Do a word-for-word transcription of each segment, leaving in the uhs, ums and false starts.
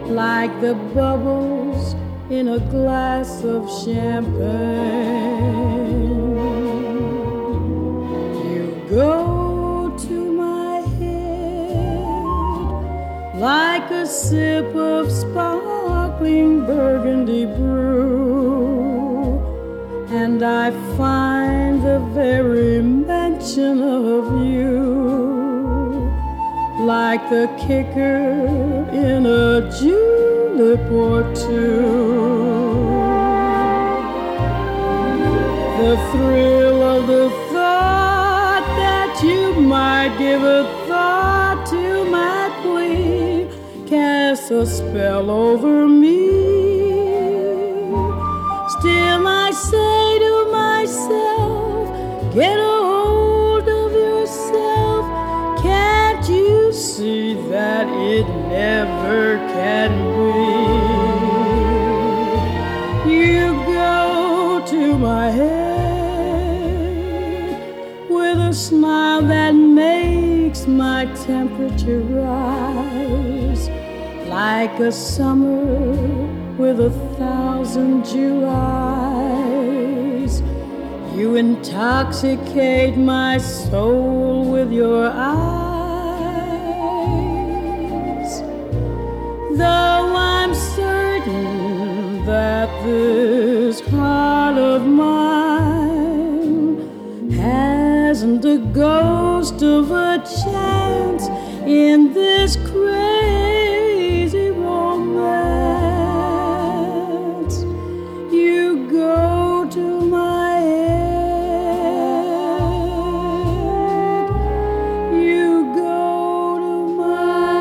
like the bubbles in a glass of champagne. You go to my head like a sip of sparkling burgundy brew, and I find the very mention of you like the kicker in a julep or two. The thrill of the thought that you might give a thought to my plea casts a spell over me. Still I say to myself, get a hold of yourself. Can't you see that it never can be? You go to my head with a smile that makes my temperature rise, like a summer with a thousand Julys. You intoxicate my soul with your eyes. Though I'm certain that this heart of mine hasn't a ghost of a chance in this crazy romance, you go to my head, you go to my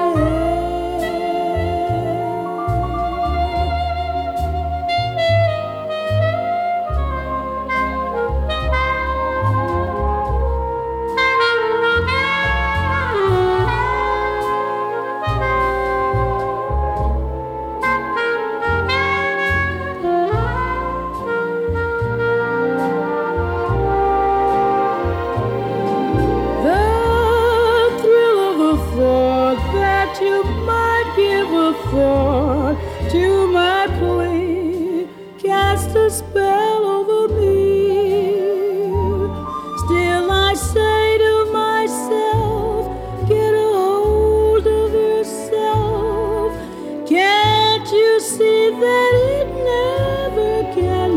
you might give a thought to my plea, cast a spell over me. Still I say to myself, get a hold of yourself. Can't you see that it never can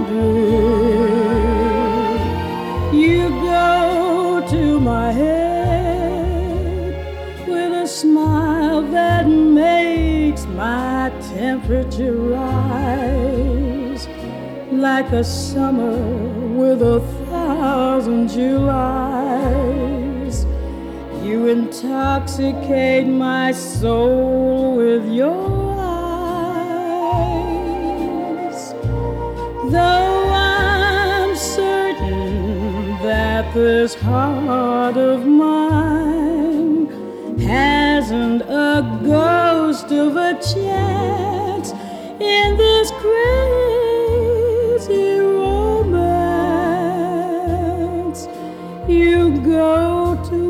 be? You go to my head with a smile that makes my temperature rise, like a summer with a thousand Julys. You intoxicate my soul with your eyes. Though I'm certain that this heart of mine hasn't a ghost of a chance in this crazy romance, you go to